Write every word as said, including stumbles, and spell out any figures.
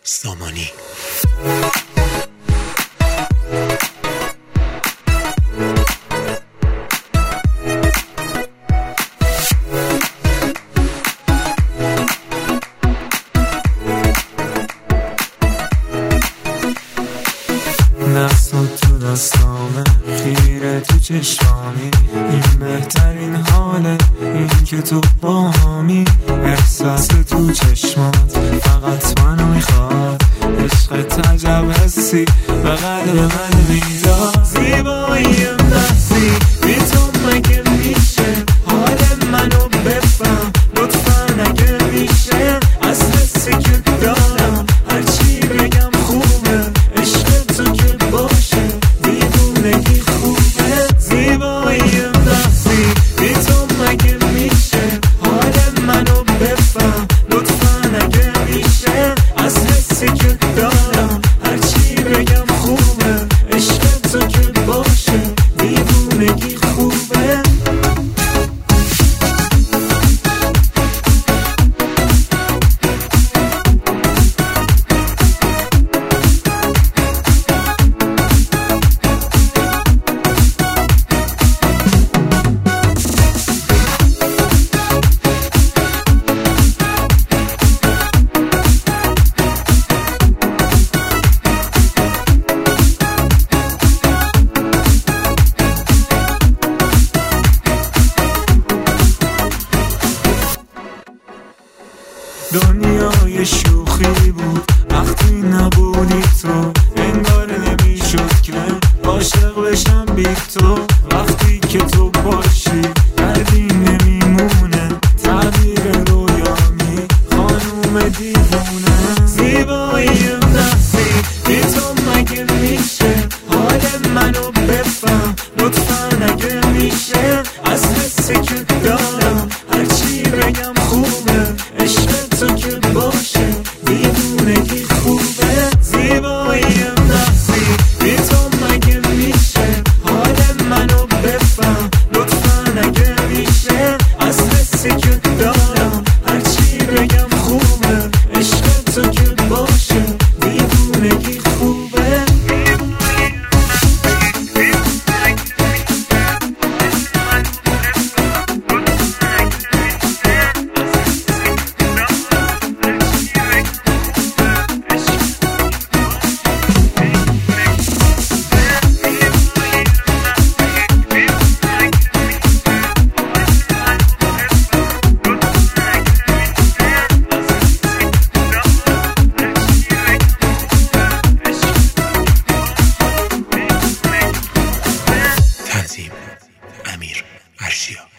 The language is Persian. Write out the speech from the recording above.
سامانی. دستم تو دستامه، خیره تو چشمامی، این بهترین حاله، این که تو با همی. احساس تو چشمات فقط منو میخواد، عشق عجب حسی به قلب من میداد. زیباییم دستی بی تو مگه میشه حال منو بفهم، لطفا اگه میشه از حسی که دارم هرچی بگم خوبه، عشق تو که باشه دیوونگی خوبه. زیباییم دستی بی تو مگه میشه حال منو بفهم، لطفا اگه میشه از حسی که دارم هرچی بگم خوبه، عشق تو که باشه دیوونگی خوبه. دنیای شوخی بود وقتی نبودی تو، انگار نمیشد که عاشق بشم بی تو. وقتی که تو باشی دردی نمیمونه، تعبیر رویامی خانوم دیوونه. زیباییم دستی بی تو مگه میشه حال منو بفهم، لطفا اگه میشه از حسی که دارم هرچی بگم خوبه، عشق تو که باشه دیوونگی خوبه. زیباییم دستی بی تو مگه میشه حال منو بفهم، لطفا اگه میشه از حسی که دارم هرچی بگم خوبه، عشق تو که باشه دیوونگی خوبه. تنظیم امیر ارشیا.